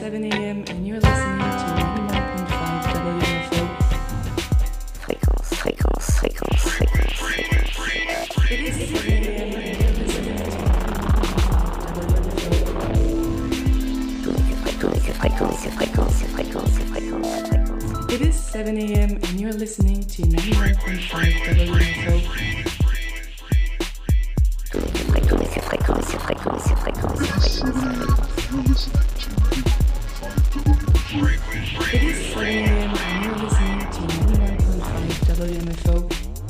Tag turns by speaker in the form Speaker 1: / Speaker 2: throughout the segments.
Speaker 1: 7 a.m. and you're listening to 91.5 WMFO. Fréquence. It is 7 a.m. and you're listening to 91.5 WMFO. It is 7 a.m. and you're listening to 91.5 WMFO. It is 7 a.m. and you're listening to 91.5 WMFO.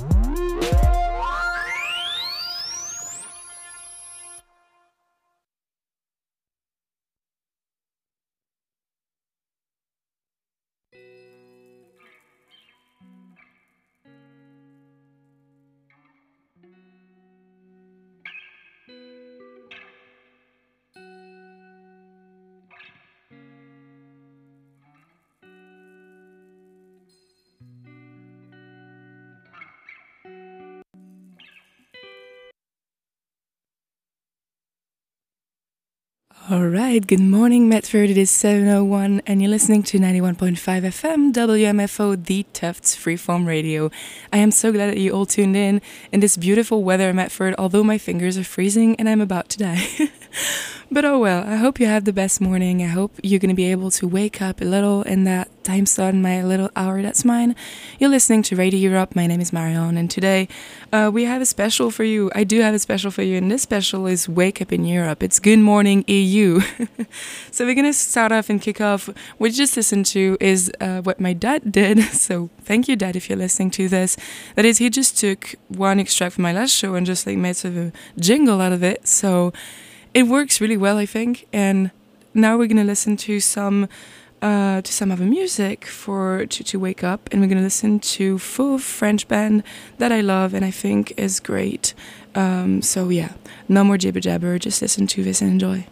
Speaker 1: Alright, good morning Medford, it is 7:01 and you're listening to 91.5 FM WMFO, the Tufts Freeform Radio. I am so glad that you all tuned in this beautiful weather, Medford, although my fingers are freezing and I'm about to die. But oh well, I hope you have the best morning. I hope you're going to be able to wake up a little in that time slot in my little hour that's mine. You're listening to Radio Europe. My name is Marion and today we have a special for you. I do have a special for you and this special is Wake Up in Europe. It's Good Morning EU. So we're going to start off and kick off. What we just listened to is what my dad did. So thank you, Dad, if you're listening to this. That is, he just took one extract from my last show and just like made sort of a jingle out of it. So it works really well, I think. And now we're gonna listen to some other music to wake up, and we're gonna listen to full French band that I love and I think is great. So yeah, no more jibber jabber. Just listen to this and enjoy.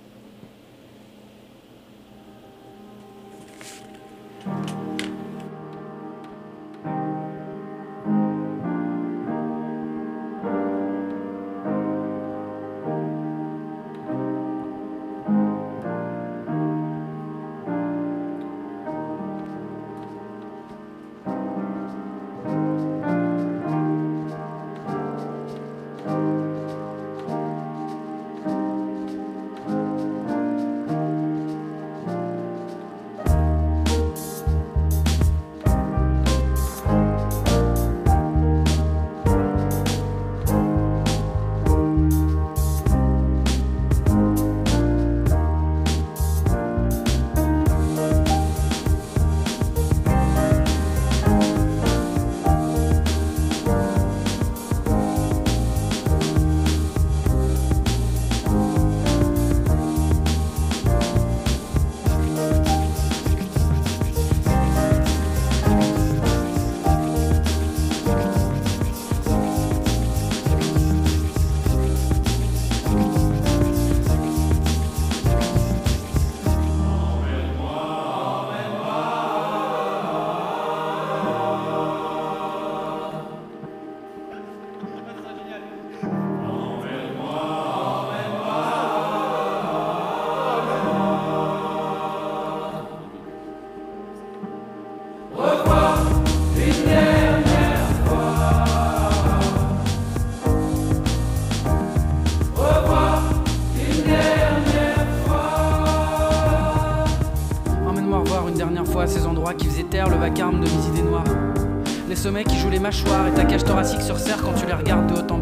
Speaker 2: Vacarme de mes idées noires. Les sommets qui jouent les mâchoires et ta cage thoracique se resserre quand tu les regardes de haut en bas.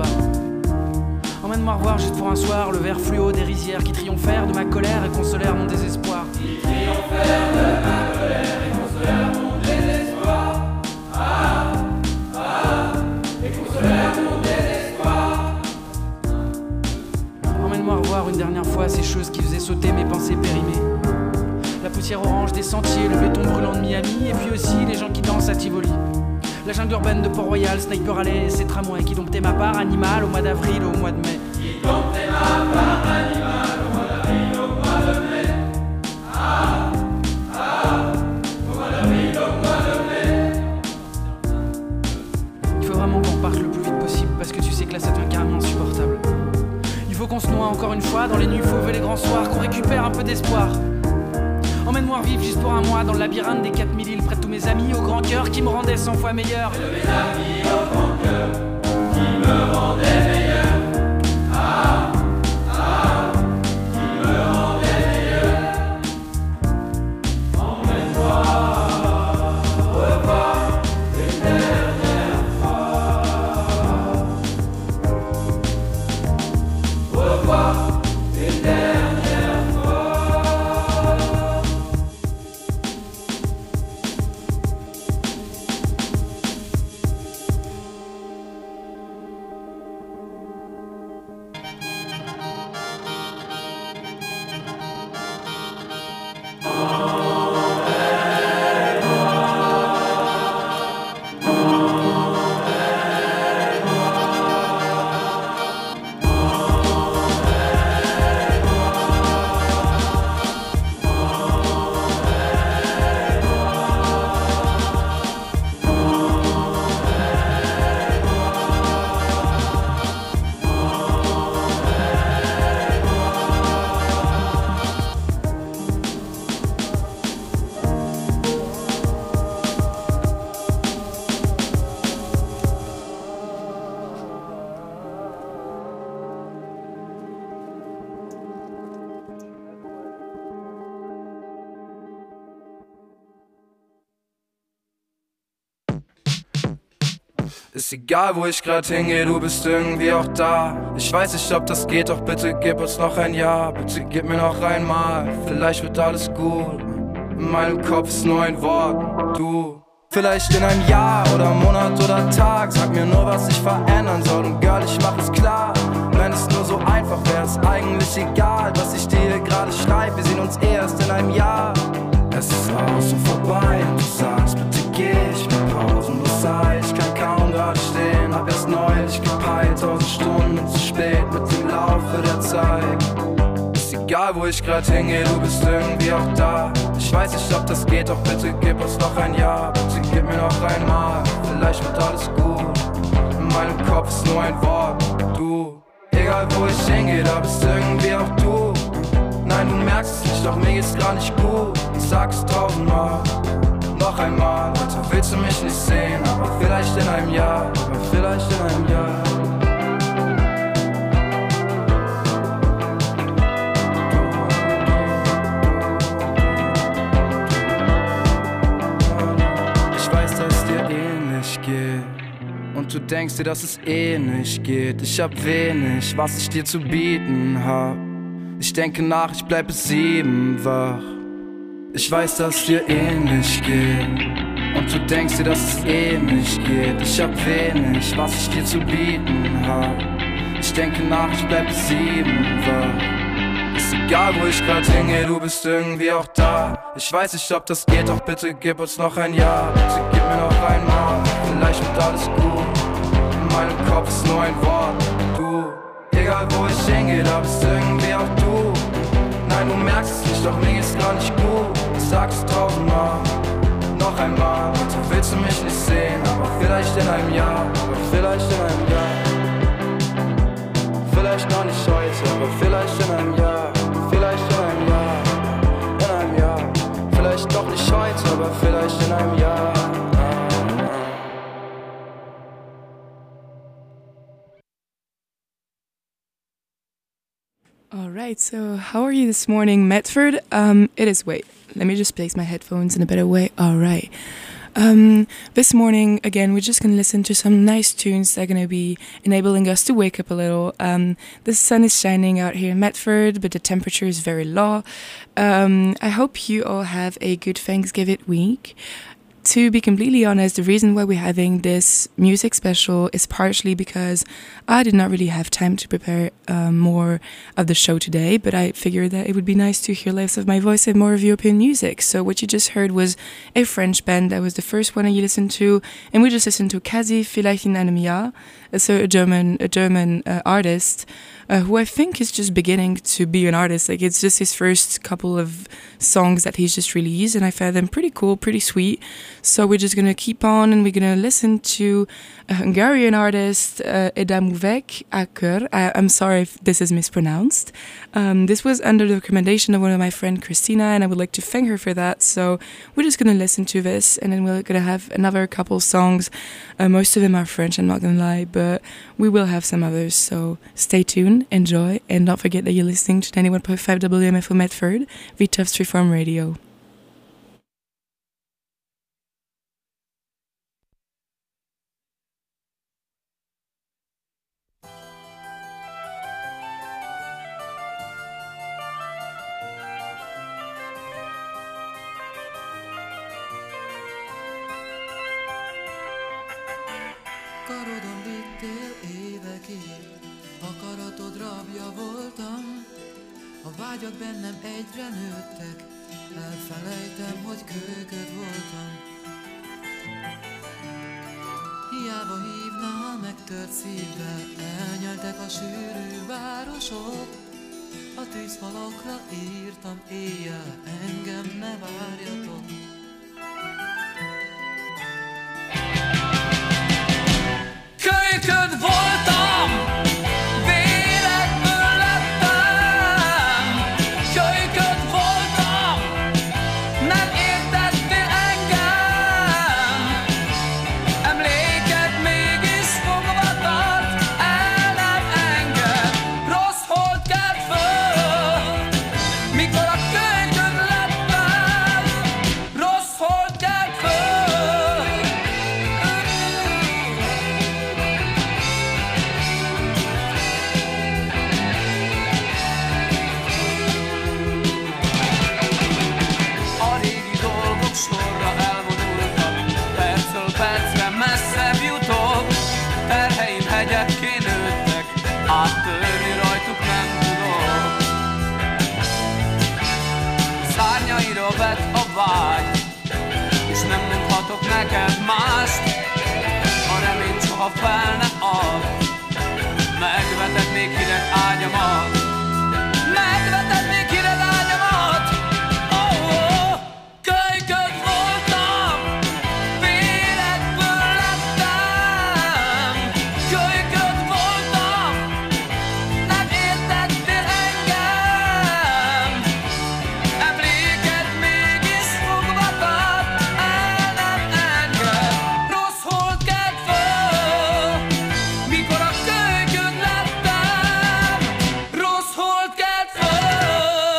Speaker 2: Emmène-moi revoir juste pour un soir le vert fluo des rizières qui triomphèrent de ma colère et consolèrent mon désespoir. Qui triomphèrent de ma colère et consolèrent mon désespoir. Et consolèrent mon désespoir. Emmène-moi revoir une dernière fois ces choses qui faisaient sauter mes pensées périmées. La poussière orange des sentiers, le béton brûlant de Miami, et puis aussi les gens qui dansent à Tivoli. La jungle urbaine de Port-Royal, Sniper Alley et ses tramways qui domptaient ma part animale au mois d'avril, au mois de mai. Qui domptaient ma part animale au mois d'avril, au mois de mai. Au mois d'avril, au mois de mai. Il faut vraiment qu'on parte le plus vite possible parce que tu sais que là ça devient carrément insupportable. Il faut qu'on se noie encore une fois dans les nuits fauves et les grands soirs, qu'on récupère un peu d'espoir. mémoire vive juste pour un mois dans le labyrinthe des 4000 îles près de tous mes amis au grand cœur qui me rendaient 100 fois meilleur.
Speaker 3: De mes amis au grand cœur qui me rendaient meilleur. Ah, ah, qui me rendaient meilleur. Emmène-moi revoir une dernière fois. Revoir une dernière fois.
Speaker 4: Ist egal, wo ich grad hingehe, du bist irgendwie auch da. Ich weiß nicht, ob das geht, doch bitte gib uns noch ein Jahr. Bitte gib mir noch einmal, vielleicht wird alles gut. In meinem Kopf ist nur ein Wort, du. Vielleicht in einem Jahr oder Monat oder Tag. Sag mir nur, was ich verändern soll und Girl, ich mach es klar. Wenn es nur so einfach wäre, ist eigentlich egal, was ich dir hier gerade schreibe. Wir sehen uns erst in einem Jahr. Es ist aus und vorbei und du sagst, bitte geh, ich mach pausenlos Zeit. Ich kann kaum gerade stehen, hab erst neulich gepeilt, 1000 Stunden zu spät mit dem Laufe der Zeit. Ist egal, wo ich grad hingehe, du bist irgendwie auch da. Ich weiß nicht, ob das geht, doch bitte gib uns noch ein Jahr. Bitte gib mir noch einmal, vielleicht wird alles gut. In meinem Kopf ist nur ein Wort, du. Egal, wo ich hingehe, da bist irgendwie auch du. Nein, du merkst es nicht, doch mir geht's gar nicht gut. Ich sag's 1000-mal, noch einmal. Heute willst du mich nicht sehen, aber vielleicht in einem Jahr, aber vielleicht in einem Jahr. Ich weiß, dass es dir ähnlich geht und du denkst dir, dass es eh nicht geht. Ich hab wenig, was ich dir zu bieten hab. Ich denke nach, ich bleib bis 7 wach. Ich weiß, dass es dir ähnlich geht und du denkst dir, dass es eh nicht geht. Ich hab wenig, was ich dir zu bieten hab. Ich denke nach, ich bleib bis 7 wach. Ist egal, wo ich grad hingehe, du bist irgendwie auch da. Ich weiß nicht, ob das geht, doch bitte gib uns noch ein Jahr. Bitte gib mir noch einmal, vielleicht wird alles gut. In meinem Kopf ist nur ein Wort, du. Egal, wo ich hingehe, da bist irgendwie auch du. Nein, du merkst es nicht, doch mir geht's gar nicht gut. Ich sag's 1000-mal, noch einmal. Heute willst du mich nicht sehen, aber vielleicht in einem Jahr, aber vielleicht in einem Jahr. Vielleicht noch nicht heute, aber vielleicht in einem Jahr. Vielleicht in einem Jahr, in einem Jahr. Vielleicht doch nicht heute, aber vielleicht in einem Jahr.
Speaker 1: All right, so how are you this morning, Medford? It is, wait, let me just place my headphones in a better way. All right. This morning, again, we're just going to listen to some nice tunes that are going to be enabling us to wake up a little. The sun is shining out here in Medford, but the temperature is very low. I hope you all have a good Thanksgiving week. To be completely honest, the reason why we're having this music special is partially because I did not really have time to prepare more of the show today, but I figured that it would be nice to hear less of my voice and more of European music. So what you just heard was a French band. That was the first one that you listened to, and we just listened to Kazi Vielleicht in einem Jahr, so a German artist. Who I think is just beginning to be an artist. Like, it's just his first couple of songs that he's just released, and I found them pretty cool, pretty sweet. So we're just gonna keep on and we're gonna listen to a Hungarian artist, Eda Muvek Akar. I'm sorry if this is mispronounced. This was under the recommendation of one of my friend Christina, and I would like to thank her for that. So we're just gonna listen to this, and then we're gonna have another couple songs. Most of them are French, I'm not gonna lie, but we will have some others. So stay tuned, enjoy, and don't forget that you're listening to 91.5 WMFO Medford, the Tufts Freeform Radio.
Speaker 5: Karodon vittél évekig, akaratod rabja voltam, a vágyak bennem egyre nőttek, elfelejtem, hogy kölyköd voltam. Hiába hívnál megtört szívvel, elnyeltek a sűrű városok, a tűzfalakra írtam éjjel, engem ne várjatok.
Speaker 6: Kölyköd voltam, véredből lettem. Kölyköd voltam, nem értettél engem. Emléked mégis fogva tart, el nem enged. Rossz hold kelt föl, mikor a kölyköd lettem. Rossz hold kelt föl. Sorra elvonultam, percről percre messzebb jutok. Terheim hegyekké nőttek, áttörni rajtuk nem tudok. Szárnyaira vett a vágy, és nem mondhatok neked mást. A remény soha fel ne ad, megveted még hideg ágyamat. Megveted még hideg ágyamat. Kölyköd voltam, véredből lettem. Kölyköd voltam, nem értettél engem. Emléked mégis fogva tart, el nem enged. Rossz hold kelt föl, mikor a kölyköd lettem. Rossz hold kelt föl.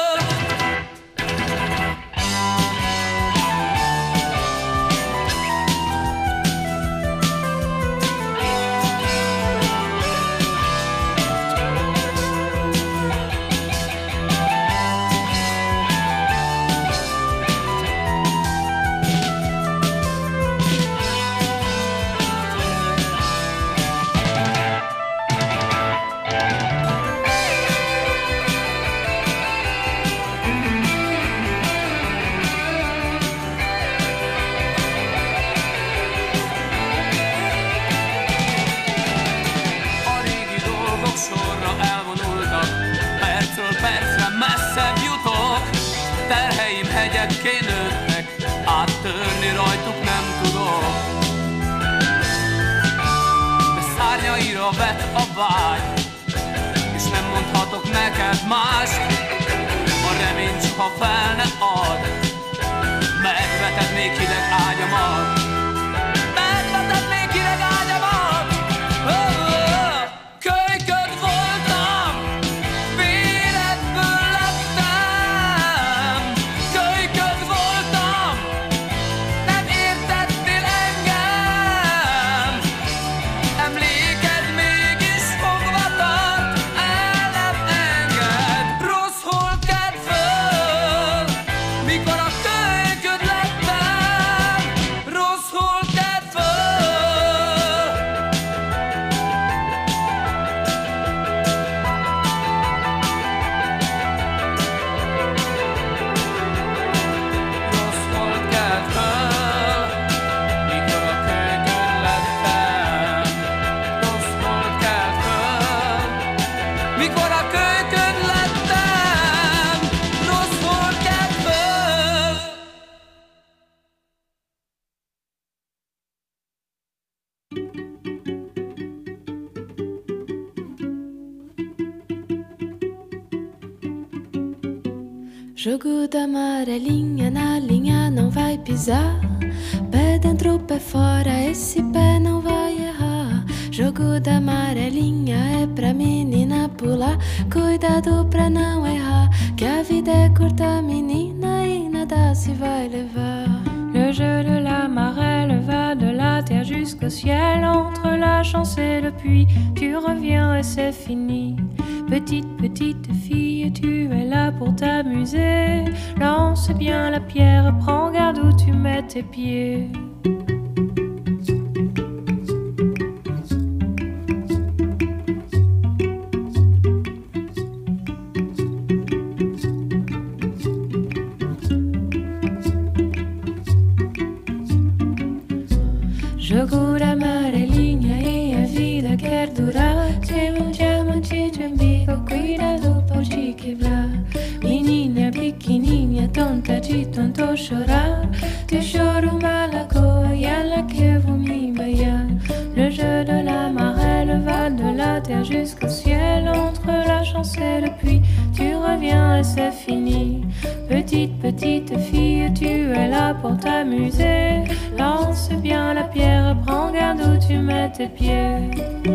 Speaker 6: A régi dolgok sorra elvonultak, percről percre messzebb jutok. Terheim hegyekké nőttek, áttörni rajtuk nem tudok. De szárnyaira vett a vágy, és nem mondhatok neked mást. A remény soha fel ne ad, megveted még hideg ágyamat. Megveted még hideg ágyamat. Kölyköd voltam, véredből lettem. Kölyköd voltam, nem értettél engem. Emléked mégis fogva tart, el nem enged. Rossz hold kelt föl, mikor a kölyköd lettem.
Speaker 7: Jogo da amarelinha na linha não vai pisar. Pé dentro, pé fora, esse pé não vai errar. Jogo da amarelinha é pra menina pular. Cuidado pra não errar, que a vida é curta, menina, e nada se vai levar.
Speaker 8: Le jeu de la marelle va de la terre jusqu'au ciel. Entre la chance et le puits, tu reviens et c'est fini. Petite, petite fille, tu es là pour t'amuser. Lance bien la pierre, prends garde où tu mets tes pieds.
Speaker 7: Jogo da amarelinha e a vida quer durar. Tem diamante de umbigo, cuidado por te quebrar. Menina pequenininha, tonta de tanto chorar. Te choro uma lagoa e ela que vou me banhar. Le jeu de la marelle va de la terre jusqu'au ciel. Entre la chance et le puits, tu reviens et c'est fini. Petite, petite fille, tu es là pour t'amuser. Lance bien la pierre, prends garde où tu mets tes pieds.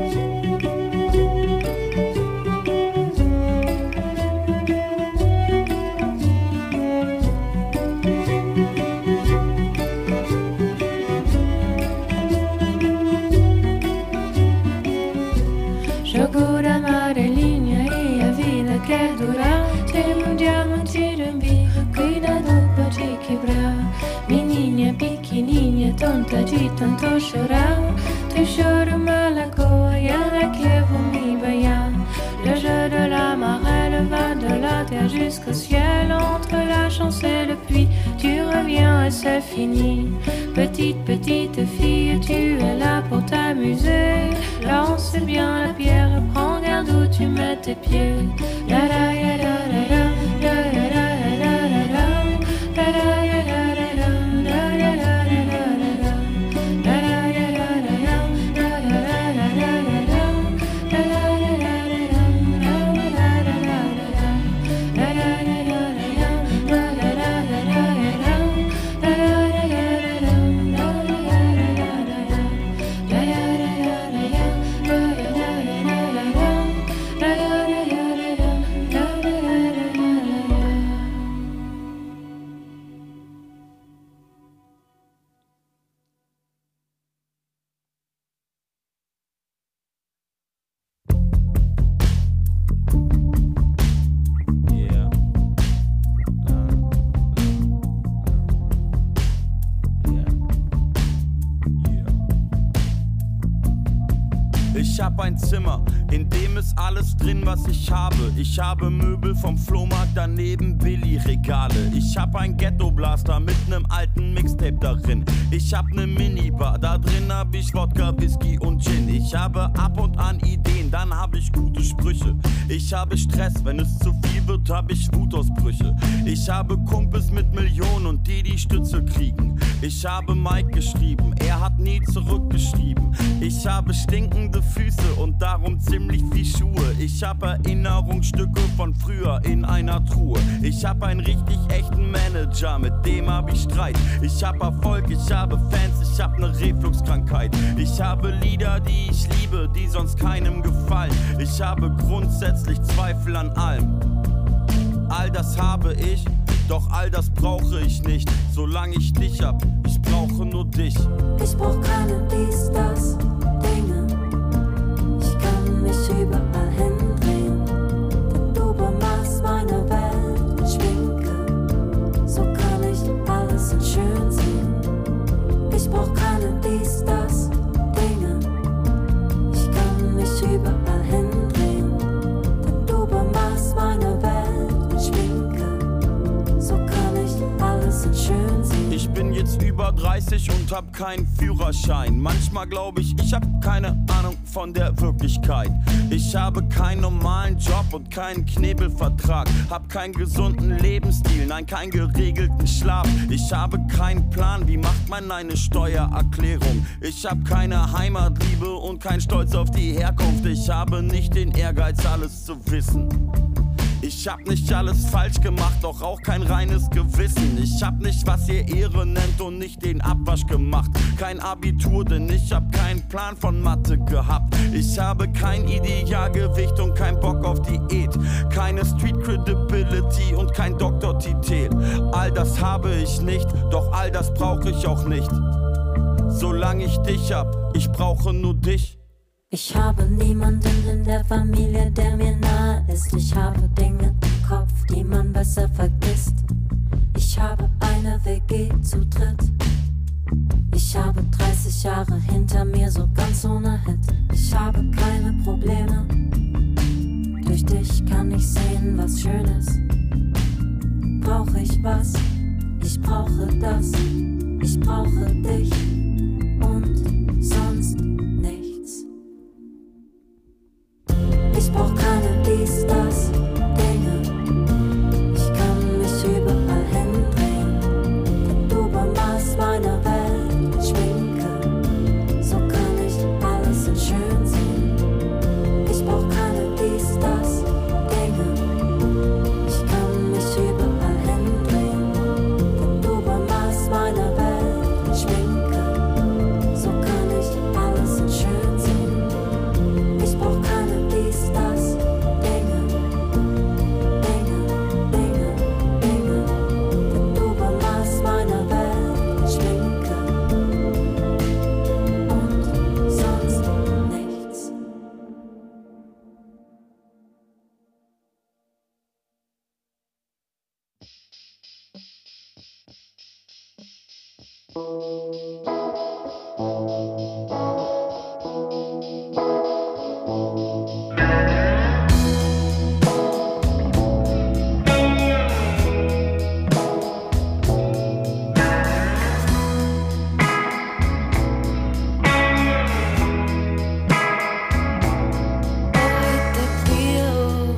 Speaker 7: Jogo da amarelinha e a vida quer durar. Tem diamante de umbigo, cuidado pra te quebrar. Menina pequenininha, tonta de tanto chorar. Te choro uma lagoa e ela que vou me banhar. Le jeu de la marelle va de la terre jusqu'au ciel. Entre la chance et le puits, tu reviens et c'est fini. Petite, petite fille, tu es là pour t'amuser. Lance bien la pierre, prends garde où tu mets tes pieds. La la ya la la la, la la la la la la, la la ya la la la, la la la la la, la la ya la la la, la la la la la, la la ya la la la, la la la la la, la la ya la la la, la la la la la, la la ya la la
Speaker 9: Ich hab ein Zimmer, in dem ist alles drin, was ich habe. Ich habe Möbel vom Flohmarkt, daneben Billy-Regale. Ich hab ein Ghetto-Blaster mit nem alten Mixtape darin. Ich hab ne Minibar, da drin hab ich Wodka, Whisky und Gin. Ich habe ab und an Ideen, dann hab ich gute Sprüche. Ich habe Stress, wenn es zu viel wird, hab ich Wutausbrüche. Ich habe Kumpels mit Millionen und die Stütze kriegen. Ich habe Mike geschrieben, er hat nie zurückgeschrieben. Ich habe stinkende Füße und darum ziemlich viel Schuhe. Ich habe Erinnerungsstücke von früher in einer Truhe. Ich habe einen richtig echten Manager, mit dem hab ich Streit. Ich habe Erfolg, ich habe Fans, ich habe ne Refluxkrankheit. Ich habe Lieder, die ich liebe, die sonst keinem gefallen. Ich habe grundsätzlich Zweifel an allem. All das habe ich, doch all das brauche ich nicht. Solange ich dich hab, ich brauche nur dich.
Speaker 7: Ich brauch keine dies, das, Dinge. Ich kann mich überall hindrehen, denn du bemachst meine Welt mit Schminke. So kann ich alles in schön sehen. Ich brauch keine dies, das, Dinge. Ich kann mich überall hindrehen, denn du bemachst meine Welt mit Schminke. So kann ich alles in schön sehen.
Speaker 9: Ich bin jetzt über 30 und hab keinen Führerschein. Manchmal glaub ich, ich hab keine Ahnung von der Wirklichkeit. Ich habe keinen normalen Job und keinen Knebelvertrag. Hab keinen gesunden Lebensstil, nein, keinen geregelten Schlaf. Ich habe keinen Plan, wie macht man eine Steuererklärung. Ich hab keine Heimatliebe und keinen Stolz auf die Herkunft. Ich habe nicht den Ehrgeiz, alles zu wissen. Ich Ich hab nicht alles falsch gemacht, doch auch kein reines Gewissen. Ich hab nicht, was ihr Ehre nennt und nicht den Abwasch gemacht. Kein Abitur, denn ich hab keinen Plan von Mathe gehabt. Ich habe kein Idealgewicht und kein Bock auf Diät. Keine Street Credibility und kein Doktortitel. All das habe ich nicht, doch all das brauche ich auch nicht. Solange ich dich hab, ich brauche nur dich.
Speaker 10: Ich habe niemanden in der Familie, der mir nahe ist. Ich habe Dinge im Kopf, die man besser vergisst. Ich habe eine WG zu dritt. Ich habe 30 Jahre hinter mir, so ganz ohne Hit. Ich habe keine Probleme. Durch dich kann ich sehen, was schön ist. Brauche ich was? Ich brauche das. Ich brauche dich und sonst nichts. Ich brauch keine dies, das, Dinge. Ich kann mich überall hindrehen, denn du bemalst meine Welt mit Schminke. So kann ich alles in schön sehen. Ich brauch keine dies, das, Dinge. Ich kann mich überall hindrehen, denn du bemalst meine Welt mit Schminke. So kann ich alles in schön sehen. Ich brauch keine dies, das, Dinge, Dinge, Dinge, Dinge, denn du bemalst meine Welt mit Schminke und sonst nichts.
Speaker 7: Te pido,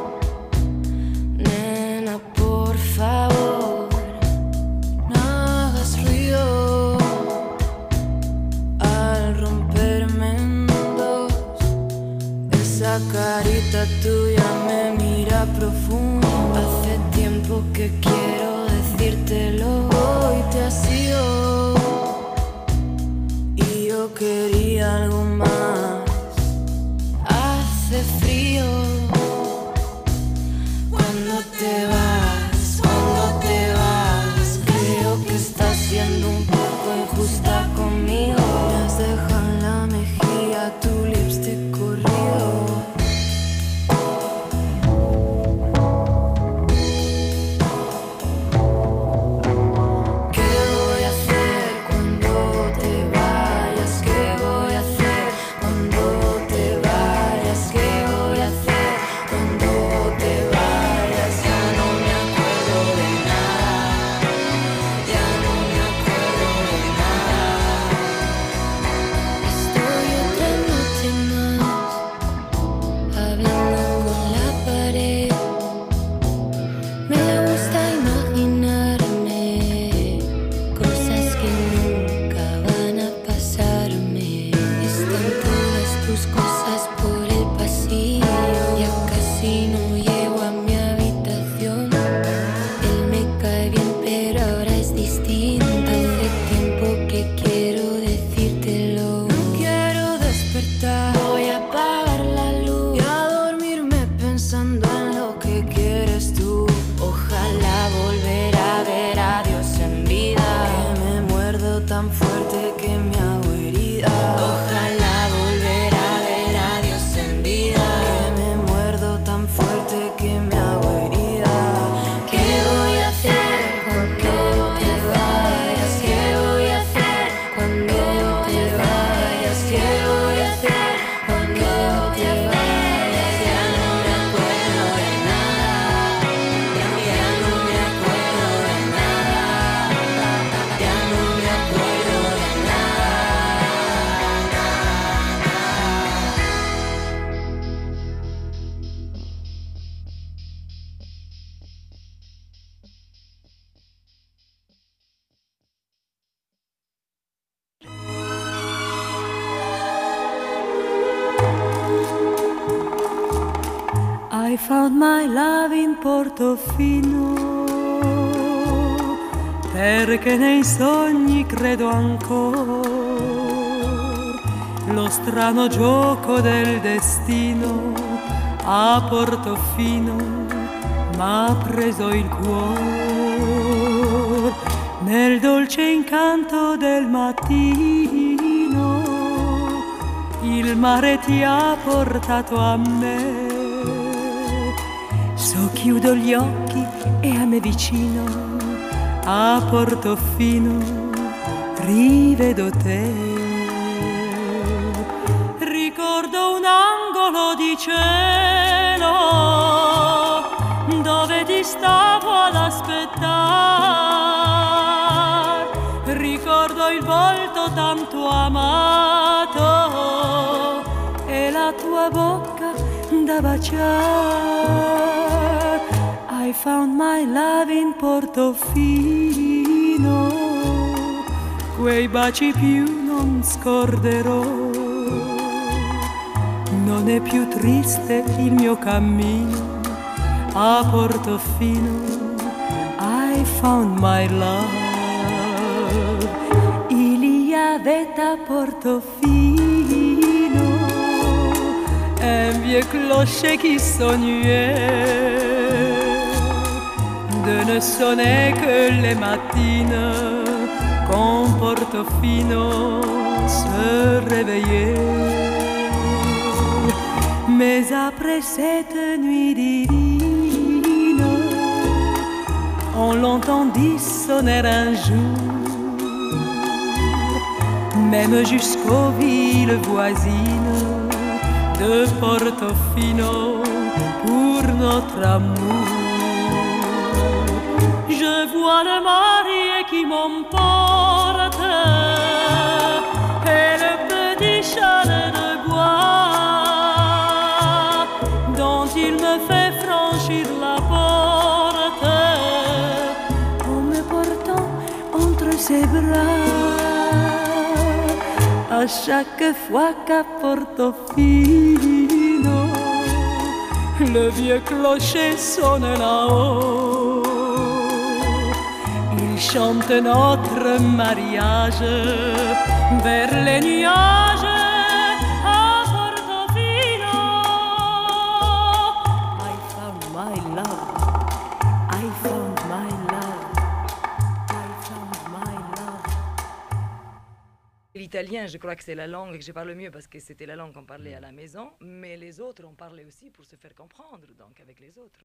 Speaker 7: nena, por favor, no hagas ruido al romperme en dos. Esa carita tuya me mira profundo. Hace tiempo que quiero decírtelo. Hoy te has ido y yo quería algo más. Hace frío cuando te vas, cuando te vas. Creo que estás siendo un poco injusta conmigo. Me has dejado en la mejilla tu lipstick corrido. ¿Qué voy a hacer cuando te vayas? ¿Qué voy a hacer cuando te vayas? ¿Qué voy a hacer cuando te vayas? Ya no me acuerdo de nada. Ya no me acuerdo de nada. Estoy otra noche más hablando con la pared. Me gusta imaginarme cosas que nunca van a pasarme. Están todas tus cosas por el pasillo. Ya casi no llego a mi habitación. Él me cae bien, pero ahora es distinto. Hace tiempo que quiero decírtelo. No quiero despertar. Voy a apagar la luz y a dormirme pensando en lo que quieres tú. Ojalá volver a ver a Dios en vida. Que me muerdo tan fuerte que me hago herida. Ojalá volver a ver a Dios en vida. Que me muerdo tan fuerte que me hago herida. ¿Qué voy a hacer cuando te vayas? ¿Qué voy a hacer cuando te vayas? ¿Qué voy a hacer cuando te vayas? Ya no me acuerdo de nada. Ya no me acuerdo de nada. Ya no me acuerdo de nada.
Speaker 11: I found my love in Portofino, perché nei sogni credo ancora. Lo strano gioco del destino a Portofino m'ha preso il cuore. Nel dolce incanto del mattino il mare ti ha portato a me. So chiudo gli occhi e a me vicino a Portofino rivedo te. Ricordo un angolo di cielo dove ti stavo ad aspettare. Ricordo il volto tanto amato e la tua bocca da baciare. I found my love in Portofino, quei baci più non scorderò. Non è più triste il mio cammino a Portofino. I found my love. Il y avait à Portofino un vieux clocher qui sonnait de ne sonner que les matines quand Portofino se réveillait. Mais après cette nuit divine, on l'entendit sonner un jour, même jusqu'aux villes voisines de Portofino pour notre amour. Je vois le marié qui m'emporte et le petit chalet de bois dont il me fait franchir la porte en me portant entre ses bras. À chaque fois qu'à Portofino le vieux clocher sonne là-haut, il chante notre mariage vers les nuages à Portofino. I found my love, I found my love, I found my love.
Speaker 12: L'italien, je crois que c'est la langue que je parle mieux parce que c'était la langue qu'on parlait à la maison, mais les autres, on parlait aussi pour se faire comprendre, donc avec les autres.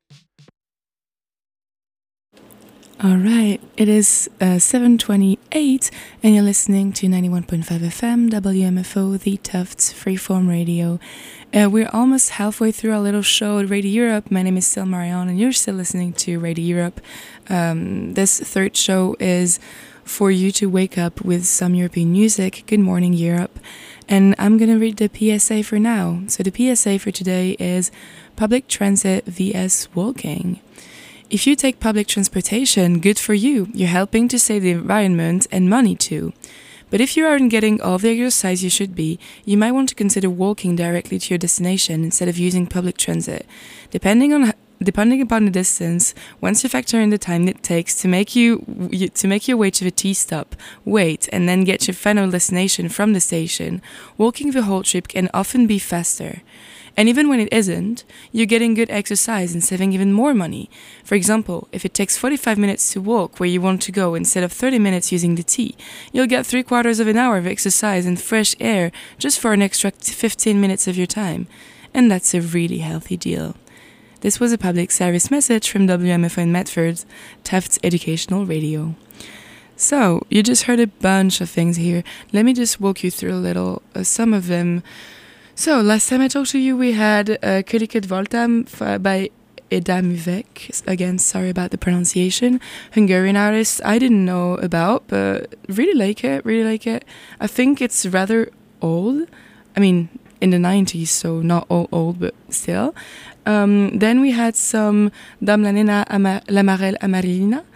Speaker 1: All right, it is 7:28 and you're listening to 91.5 FM, WMFO, the Tufts Freeform Radio. We're almost halfway through our little show at Radio Europe. My name is still Marianne and you're still listening to Radio Europe. This third show is for you to wake up with some European music. Good morning, Europe. And I'm going to read the PSA for now. So the PSA for today is public transit vs walking. If you take public transportation, good for you. You're helping to save the environment and money too. But if you aren't getting all the exercise you should be, you might want to consider walking directly to your destination instead of using public transit. Depending upon the distance, once you factor in the time it takes to make your way to the T-stop, wait, and then get your final destination from the station, walking the whole trip can often be faster. And even when it isn't, you're getting good exercise and saving even more money. For example, if it takes 45 minutes to walk where you want to go instead of 30 minutes using the T, you'll get 3/4 of an hour of exercise and fresh air just for an extra 15 minutes of your time. And that's a really healthy deal. This was a public service message from WMFO in Medford, Tufts Educational Radio. So, you just heard a bunch of things here. Let me just walk you through a little, some of them. So, last time I talked to you, we had Köliket Voltam by Eda Művek. Again, sorry about the pronunciation. Hungarian artist I didn't know about, but really like it. I think it's rather old. I mean, in the 90s, so not old, but still. Then we had some Dam la Nena L'amarelle Amarillina.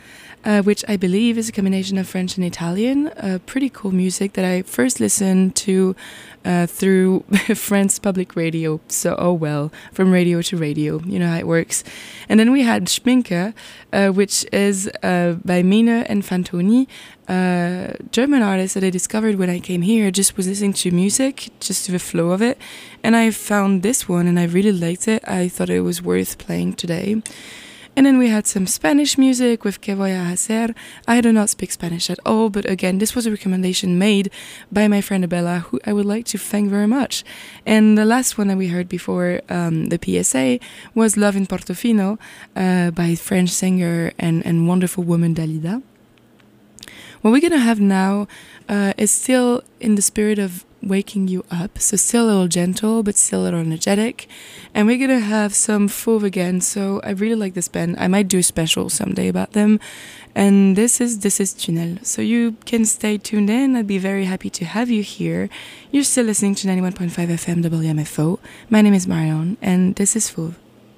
Speaker 1: which I believe is a combination of French and Italian. Pretty cool music that I first listened to through France Public Radio. So, oh well, from radio to radio, you know how it works. And then we had Schminke, which is by Mine and Fantoni, German artist that I discovered when I came here. Just was listening to music, just to the flow of it. And I found this one and I really liked it. I thought it was worth playing today. And then we had some Spanish music with Que Voy a Hacer. I do not speak Spanish at all, but again, this was a recommendation made by my friend Abella, who I would like to thank very much. And the last one that we heard before the PSA was Love in Portofino by French singer and wonderful woman Dalida. What we're going to have now is still in the spirit of waking you up, so still a little gentle but still a little energetic, and we're gonna have some Fauve again. So I really like this band. I might do a special someday about them, and this is Tunnel, so you can stay tuned in. I'd be very happy to have you here. You're still listening to 91.5 FM WMFO. My name is Marion and this is Fauve.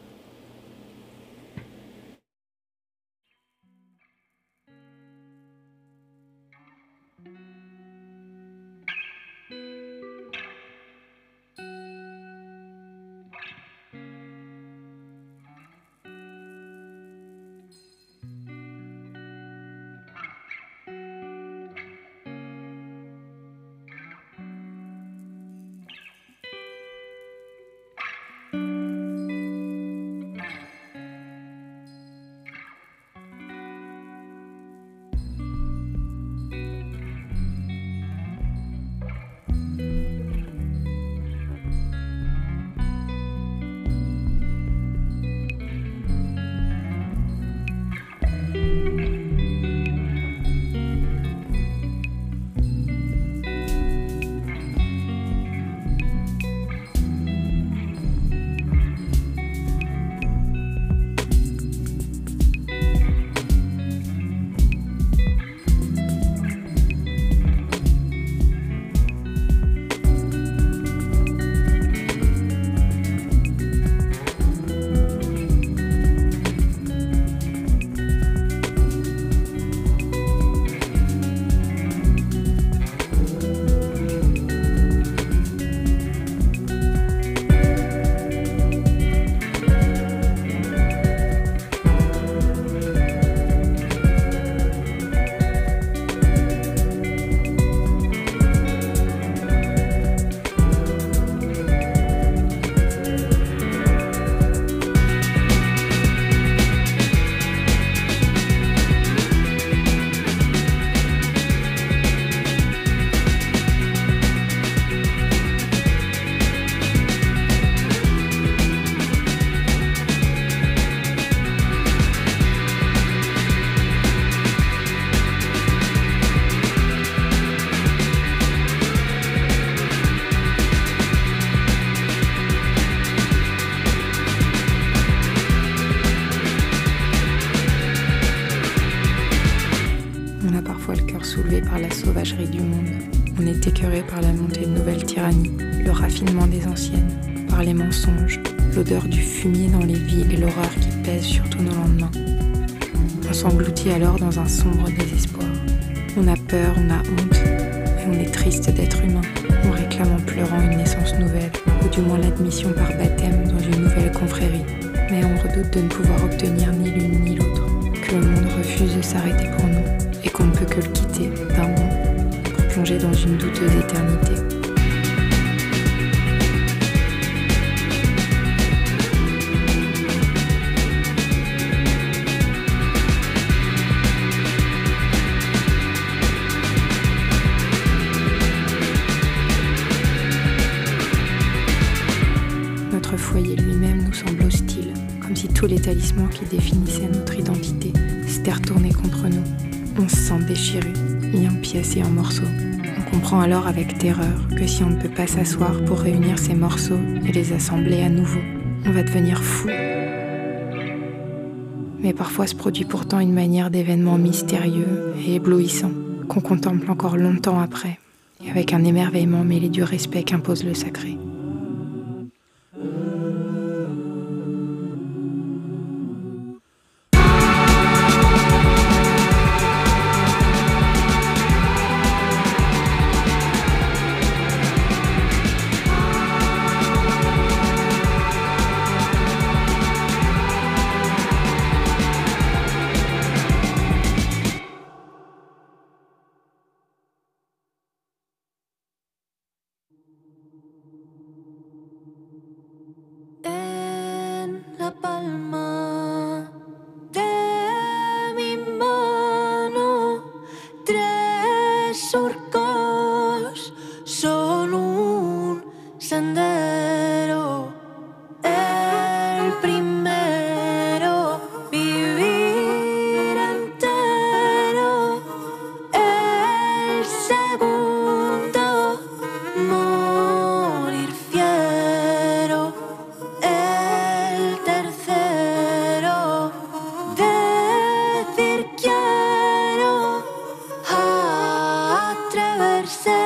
Speaker 13: Soulevé par la sauvagerie du monde, on est écœuré par la montée de nouvelles tyrannies, le raffinement des anciennes, par les mensonges, l'odeur du fumier dans les villes et l'horreur qui pèse sur tous nos lendemains. On s'engloutit alors dans un sombre désespoir. On a peur, on a honte, et on est triste d'être humain. On réclame en pleurant une naissance nouvelle, ou du moins l'admission par baptême dans une nouvelle confrérie. Mais on redoute de ne pouvoir obtenir ni l'une ni l'autre, que le monde refuse de s'arrêter pour nous, et qu'on ne peut que le quitter d'un bond pour plonger dans une douteuse éternité. Notre foyer lui-même nous semble hostile, comme si tous les talismans qui définissaient notre identité s'étaient retournés contre nous. On se sent déchiré, mis en pièces et en morceaux. On comprend alors avec terreur que si on ne peut pas s'asseoir pour réunir ces morceaux et les assembler à nouveau, on va devenir fou. Mais parfois se produit pourtant une manière d'événement mystérieux et éblouissant qu'on contemple encore longtemps après, et avec un émerveillement mêlé du respect qu'impose le sacré.
Speaker 7: surcos son un sendero. El primero, vivir entero. El segundo, morir fiero. El tercero, decir quiero. Atreverse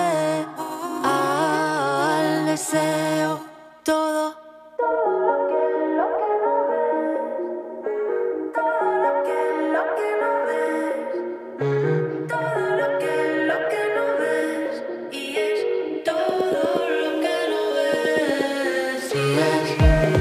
Speaker 7: al deseo. Todo lo que no ves, todo lo que no ves, todo lo que no ves, y es todo lo que no ves, y es.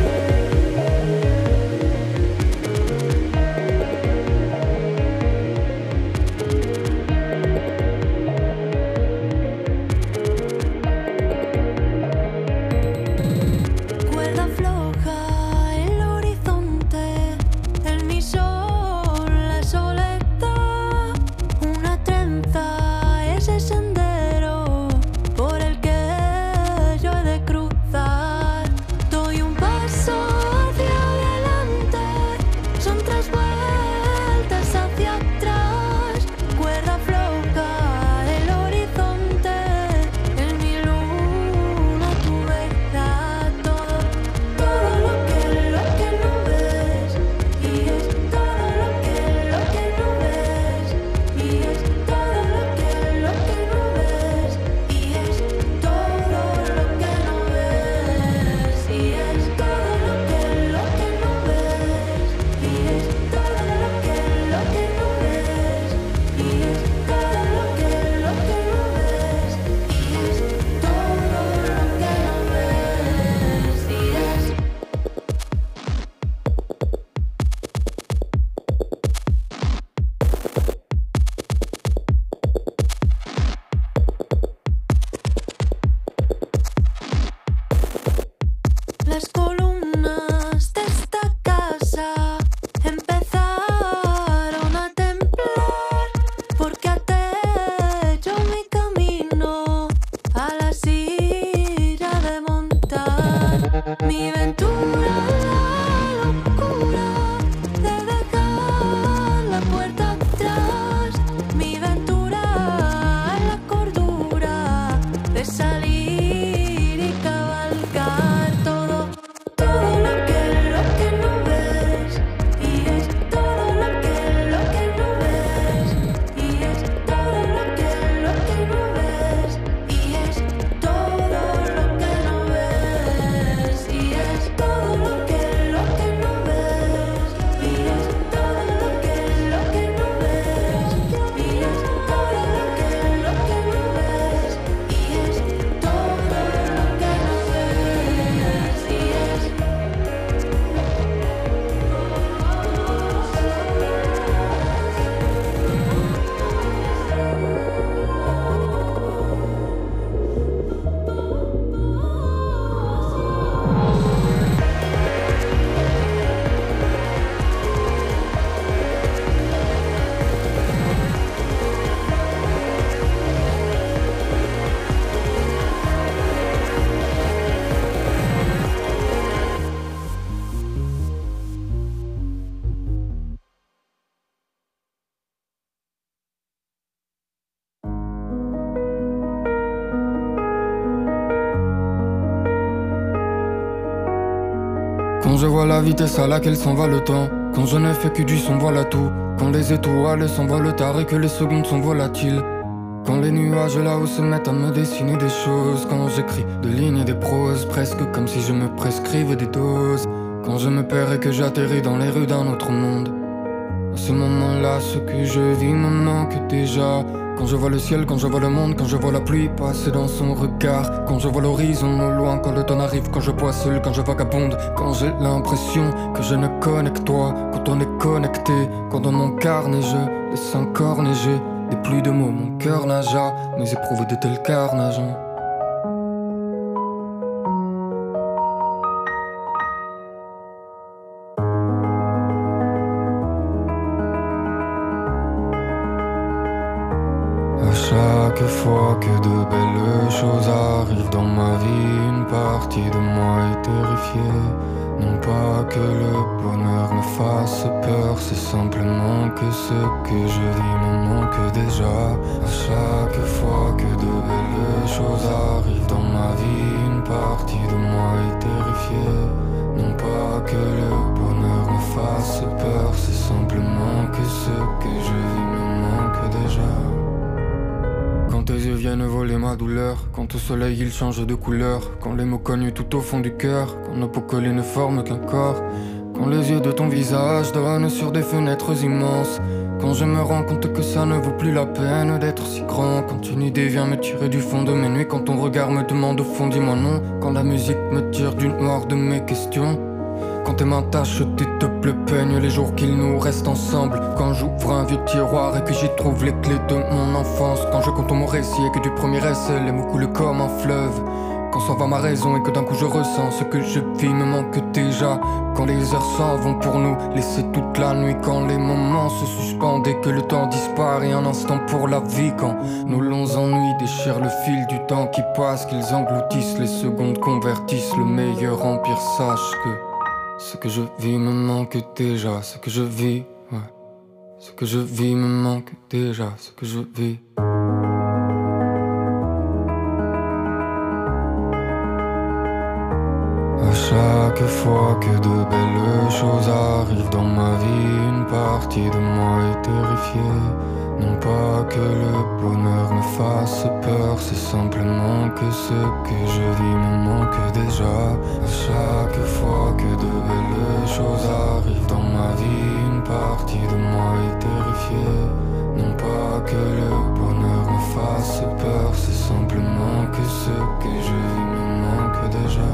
Speaker 7: Cuerda floja, el horizonte, el mi sol, la soledad, una trenza, ese sendero por el que yo he de cruzar. Doy un paso hacia adelante, son 3 vueltas hacia atrás. Cuerda floja, el horizonte, en mi luna tu verdad. Todo lo que no ves, y es todo lo que no ves, y es todo lo que no ves, y es todo lo que no ves, y es todo lo que no ves, y es todo lo que no ves, y es todo lo que no ves, y es todo lo que no ves, y es. Las columnas de esta casa empezaron a temblar porque até yo mi camino a la silla de montar. Mi ventura, la locura de dejar la puerta atrás. Mi ventura, la cordura de salir y cabalgar. Todo lo que no ves, y es todo lo que no ves, y es todo lo que no ves, y es todo lo que no ves, y es todo lo que no ves, y es todo lo que no ves, y es todo lo que no ves, y es todo lo que no ves, y es.
Speaker 14: Quand je vois la vitesse à laquelle s'en va le temps, quand je ne fais que du son, voilà tout. Quand les étoiles s'envolent tard et que les secondes sont volatiles. Quand les nuages là-haut se mettent à me dessiner des choses. Quand j'écris des lignes et des proses, presque comme si je me prescrivais des doses. Quand je me perds et que j'atterris dans les rues d'un autre monde. À ce moment-là, ce que je vis me manque déjà. Quand je vois le ciel, quand je vois le monde, quand je vois la pluie passer dans son regard. Quand je vois l'horizon au loin, quand l'automne arrive, quand je bois seul, quand je vagabonde. Quand j'ai l'impression que je ne connais que toi, quand on est connecté. Quand dans mon carnet je laisse encore neiger des pluies de mots, mon cœur n'a jamais éprouvé de tel carnage. À chaque fois que de belles choses arrivent dans ma vie, une partie de moi est terrifiée. Non pas que le bonheur me fasse peur, c'est simplement que ce que je vis me manque déjà. À chaque fois que de belles choses arrivent dans ma vie, une partie de moi est terrifiée. Non pas que le bonheur me fasse peur, c'est simplement que ce que je vis me manque déjà. Quand tes yeux viennent voler ma douleur, quand au soleil il change de couleur, quand les mots connus tout au fond du cœur, quand nos peaux collées ne forment qu'un corps, quand les yeux de ton visage donnent sur des fenêtres immenses, quand je me rends compte que ça ne vaut plus la peine d'être si grand, quand une idée vient me tirer du fond de mes nuits, quand ton regard me demande au fond dis-moi non, quand la musique me tire du noir de mes questions. Quand tes mains tachetés te bleu peignent les jours qu'il nous reste ensemble. Quand j'ouvre un vieux tiroir et que j'y trouve les clés de mon enfance. Quand je compte mon récit et que du premier essai les mots coulent comme un fleuve. Quand s'en va ma raison et que d'un coup je ressens ce que je vis me manque déjà. Quand les heures s'en vont pour nous laisser toute la nuit. Quand les moments se suspendent et que le temps disparaît un instant pour la vie. Quand nos longs ennuis déchirent le fil du temps qui passe. Qu'ils engloutissent les secondes, convertissent le meilleur empire. Sache que ce que je vis me manque déjà, ce que je vis, ouais. Ce que je vis me manque déjà, ce que je vis. À chaque fois que de belles choses arrivent dans ma vie, une partie de moi est terrifiée. Non pas que le bonheur me fasse peur, c'est simplement que ce que je vis me manque déjà. À chaque fois que de belles choses arrivent dans ma vie, une partie de moi est terrifiée. Non pas que le bonheur me fasse peur, c'est simplement que ce que je vis me manque déjà.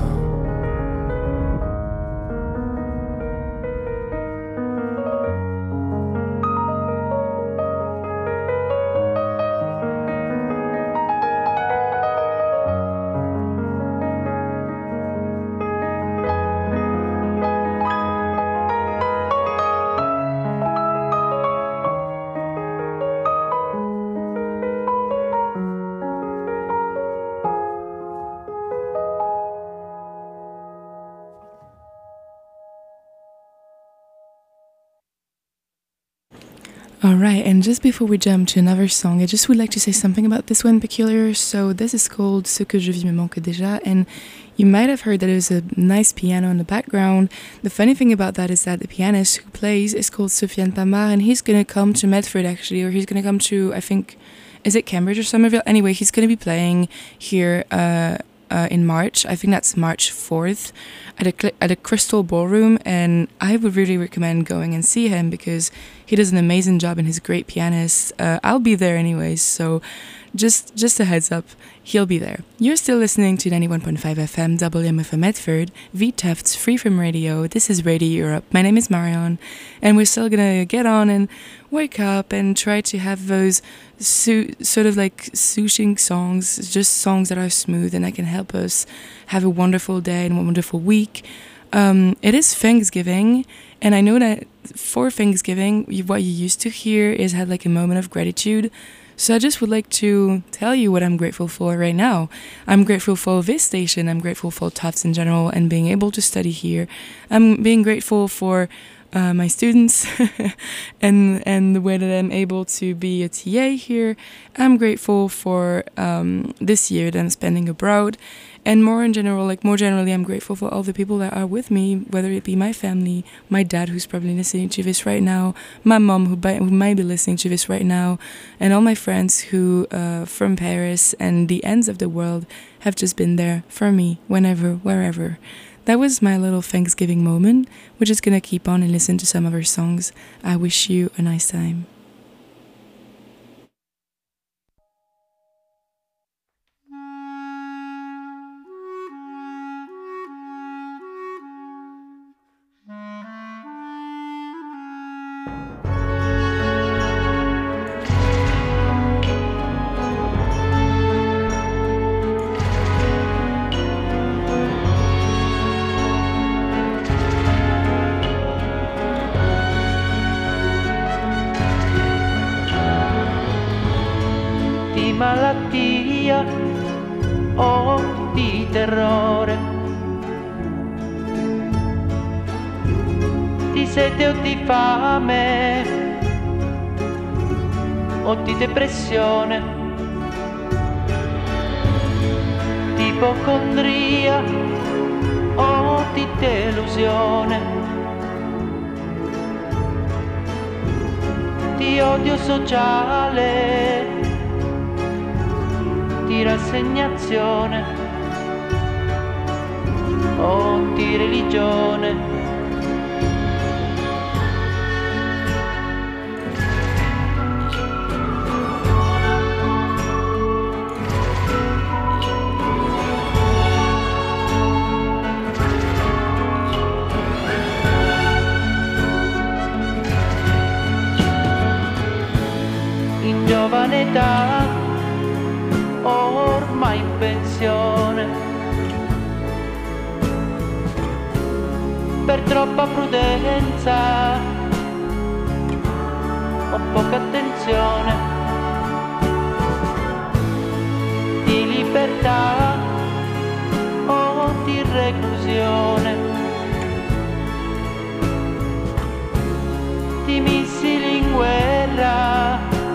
Speaker 1: Alright, and just before we jump to another song, I just would like to say something about this one peculiar. So this is called Ce que je vis me manque déjà, and you might have heard that there's a nice piano in the background. The funny thing about that is that the pianist who plays is called Sofiane Pamar, and he's gonna come to Medford actually, or he's gonna come to, I think, is it Cambridge or Somerville? Anyway, he's gonna be playing here in March. I think that's March 4th at a Crystal Ballroom, and I would really recommend going and see him because he does an amazing job and he's a great pianist. I'll be there anyways, so just a heads up, he'll be there. You're still listening to 91.5 FM WMFM Medford, V Tufts Freeform Radio. This is Radio Europe. My name is Marion, and we're still gonna get on and wake up and try to have those sort of like soothing songs, just songs that are smooth and that can help us have a wonderful day and a wonderful week. It is Thanksgiving, and I know that for Thanksgiving, what you used to hear is had like a moment of gratitude. So I just would like to tell you what I'm grateful for right now. I'm grateful for this station. I'm grateful for Tufts in general and being able to study here. I'm being grateful for my students and the way that I'm able to be a TA here. I'm grateful for this year that I'm spending abroad. And more generally, I'm grateful for all the people that are with me, whether it be my family, my dad who's probably listening to this right now, my mom who might be listening to this right now, and all my friends who from Paris and the ends of the world have just been there for me whenever, wherever. That was my little Thanksgiving moment. We're just gonna keep on and listen to some of her songs. I wish you a nice time.
Speaker 15: malattia o di terrore, di sete o di fame o di depressione, di ipocondria o di delusione, di odio sociale, di rassegnazione o di religione. In giovane età, ormai in pensione, per troppa prudenza o poca attenzione, di libertà o di reclusione, di missili in guerra,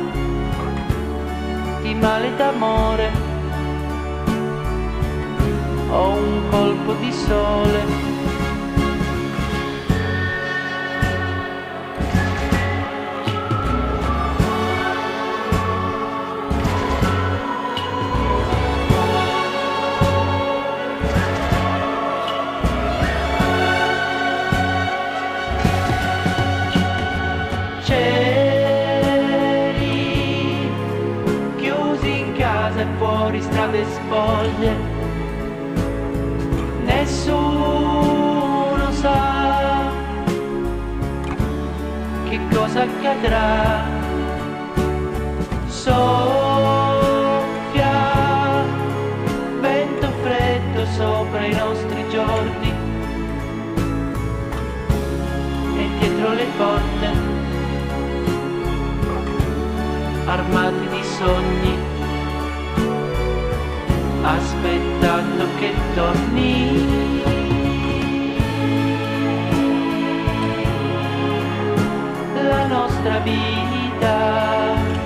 Speaker 15: di male d'amore o un colpo di sole. Fuori strade spoglie, nessuno sa che cosa accadrà. Soffia vento freddo sopra i nostri giorni e dietro le porte armati di sogni, aspettando che torni. La nostra vita.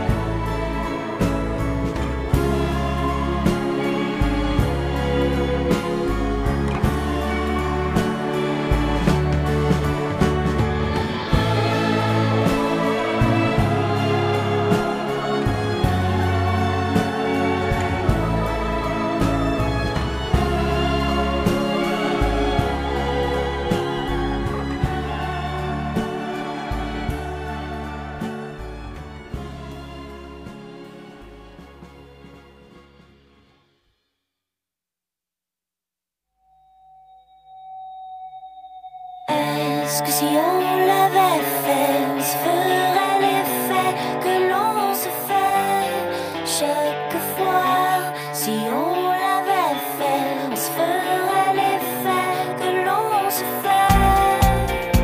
Speaker 10: Est-ce que si on l'avait fait, on se ferait l'effet que l'on se fait chaque fois? Si on l'avait fait, on se ferait l'effet que l'on se fait.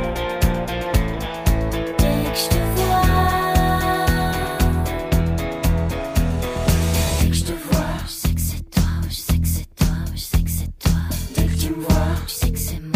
Speaker 10: Dès que je te vois, dès que je te vois, je sais que c'est toi, je sais que c'est toi, je sais que c'est toi. Dès que tu me vois, je sais que c'est moi.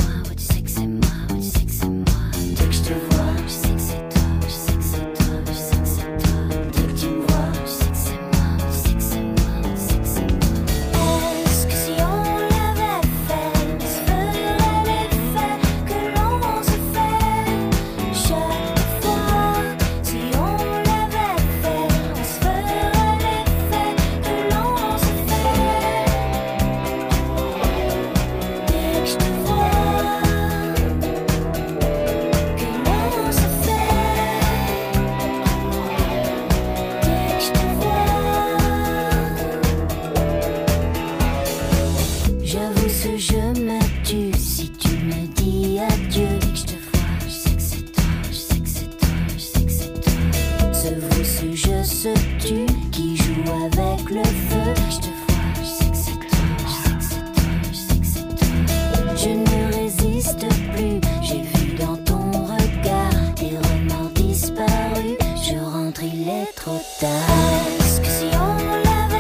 Speaker 16: trop tard. Parce que si on l'avait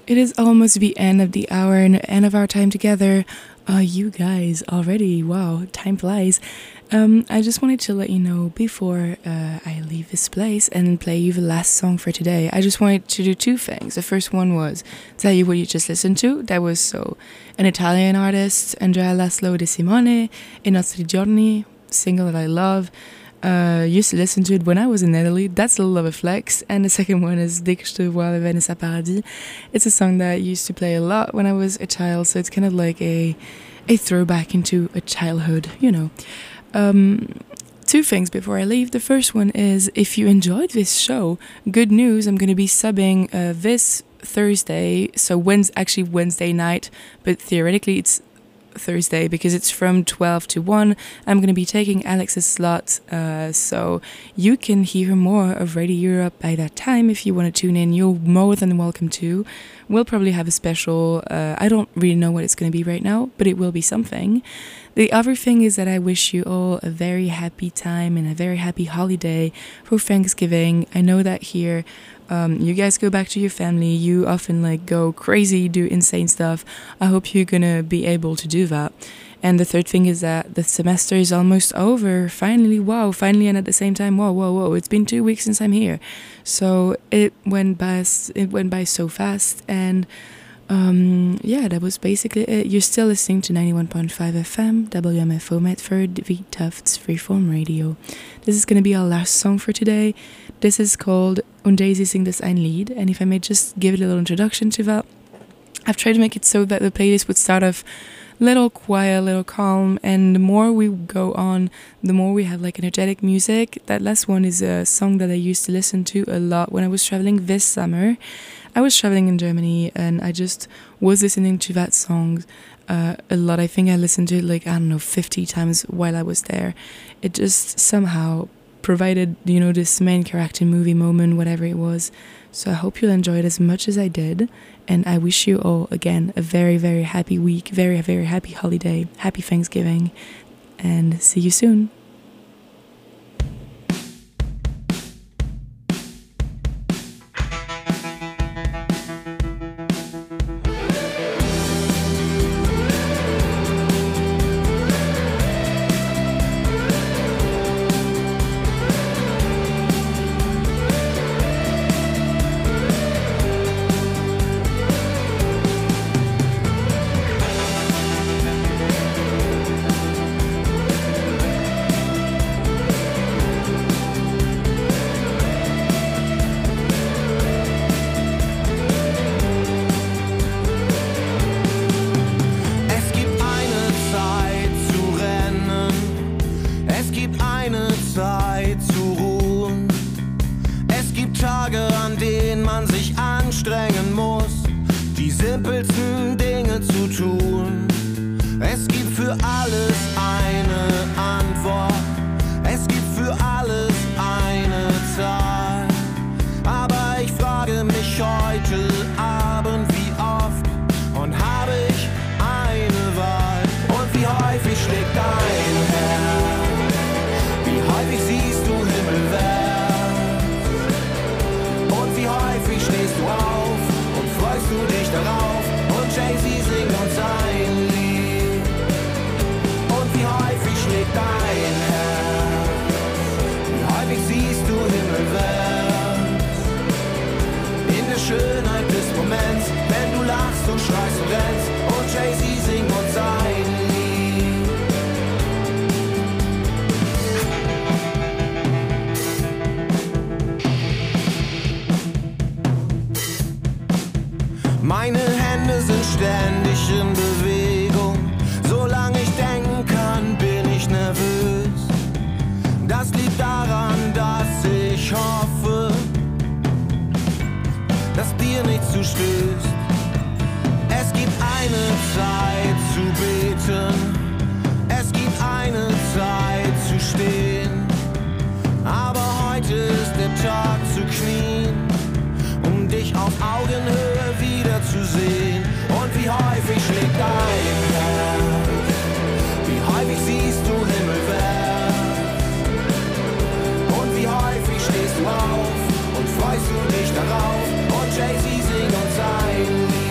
Speaker 1: It is almost the end of the hour and the end of our time together. You guys already, wow, time flies. I just wanted to let you know before I leave this place and play you the last song for today. I just wanted to do two things. The first one was tell you what you just listened to. That was an Italian artist, Andrea Laszlo De Simone, I nostri giorni, single that I love. Used to listen to it when I was in Italy. That's a little of a flex. And the second one is Dès que je te vois, Vanessa Paradis. It's a song that I used to play a lot when I was a child, so it's kind of like a throwback into a childhood, you know. Two things before I leave. The first one is, if you enjoyed this show, good news, I'm going to be subbing this Thursday, so Wednesday night, but theoretically it's Thursday because it's from 12 to 1. I'm going to be taking Alex's slot, so you can hear more of Radio Europe by that time. If you want to tune in, you're more than welcome to. We'll probably have a special, I don't really know what it's going to be right now, but it will be something. The other thing is that I wish you all a very happy time and a very happy holiday for Thanksgiving. I know that here you guys go back to your family, you often like go crazy, do insane stuff. I hope you're gonna be able to do that. And the third thing is that the semester is almost over. Finally, wow, finally, and at the same time, whoa, it's been 2 weeks since I'm here. So it went by so fast, and yeah, that was basically it. You're still listening to 91.5 FM, WMFO Medford, the Tufts Freeform Radio. This is going to be our last song for today. This is called Und Daisy singt es ein Lied, and if I may just give it a little introduction to that, I've tried to make it so that the playlist would start off little quiet, little calm, and the more we go on, the more we have like energetic music. That last one is a song that I used to listen to a lot when I was traveling this summer. I was traveling in Germany and I just was listening to that song a lot. I think I listened to it like, I don't know, 50 times while I was there. It just somehow provided, you know, this main character movie moment, whatever it was. So I hope you'll enjoy it as much as I did. And I wish you all, again, a very, very happy week, very, very happy holiday, happy Thanksgiving, and see you soon.
Speaker 16: Schönheit des Moments, wenn du lachst und schreist und rennst und Jay-Z singt uns sein Lied. Meine Hände sind ständig in Bewegung, solange ich denken kann, bin ich nervös. Das liegt daran, dass ich hoffe, dass dir nichts zustößt. Es gibt eine Zeit zu beten, es gibt eine Zeit zu stehen, aber heute ist der Tag zu knien, um dich auf Augenhöhe wiederzusehen. Und wie häufig schlägt dein Herz, wie häufig siehst du himmelwärts, und wie häufig stehst du auf und freust du dich darauf. Und Jay-Z singt uns ein Lied.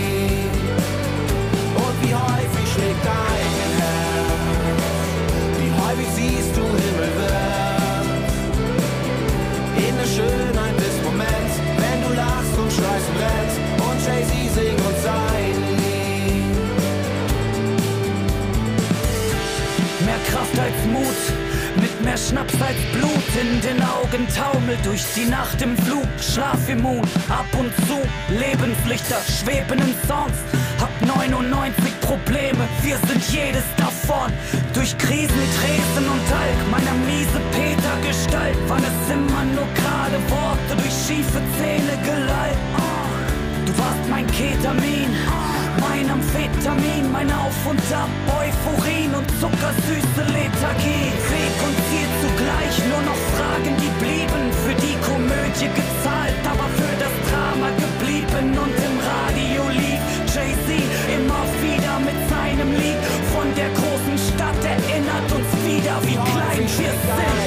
Speaker 17: Kraft als Mut, mit mehr Schnaps als Blut. In den Augen taumelt durch die Nacht im Flug. Schlafimmun, ab und zu Lebenslichter schweben in Songs. Hab 99 Probleme, wir sind jedes davon. Durch Krisen, Tresen und Talg meiner miese Peter-Gestalt waren es immer nur gerade Worte durch schiefe Zähne gelallt. Du warst mein Ketamin, mein Amphetamin, mein Auf und Ab, Euphorien und zuckersüße Lethargie. Weg und Ziel zugleich, nur noch Fragen, die blieben. Für die Komödie gezahlt, aber für das Drama geblieben. Und im Radio lief Jay-Z immer wieder mit seinem Lied. Von der großen Stadt erinnert uns wieder, wie klein wir sind.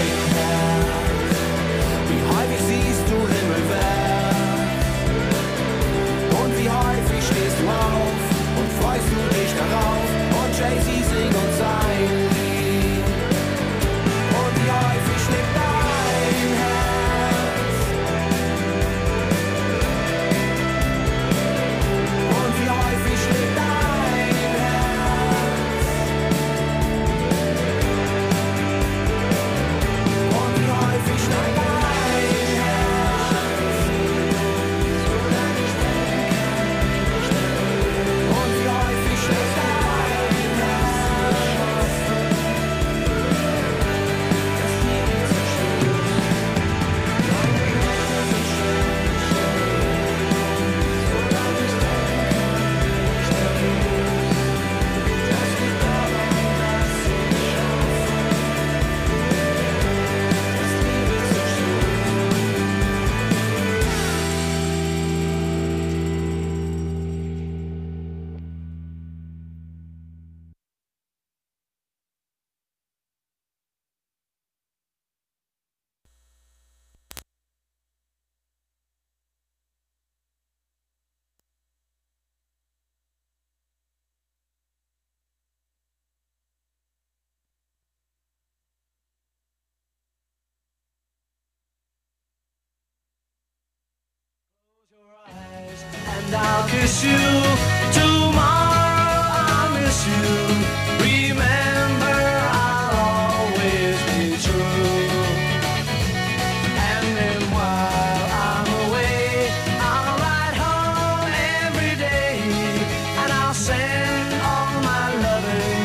Speaker 16: Wie häufig siehst du Himmelwert? Und wie häufig stehst du auf und freust du dich darauf? Und Jay-Z singt uns sein Lied. Und wie häufig schlägt dein Herz? Und wie häufig schlägt dein Herz? Und wie häufig schlägt dein Herz?
Speaker 3: And I'll kiss you tomorrow, I'll miss you.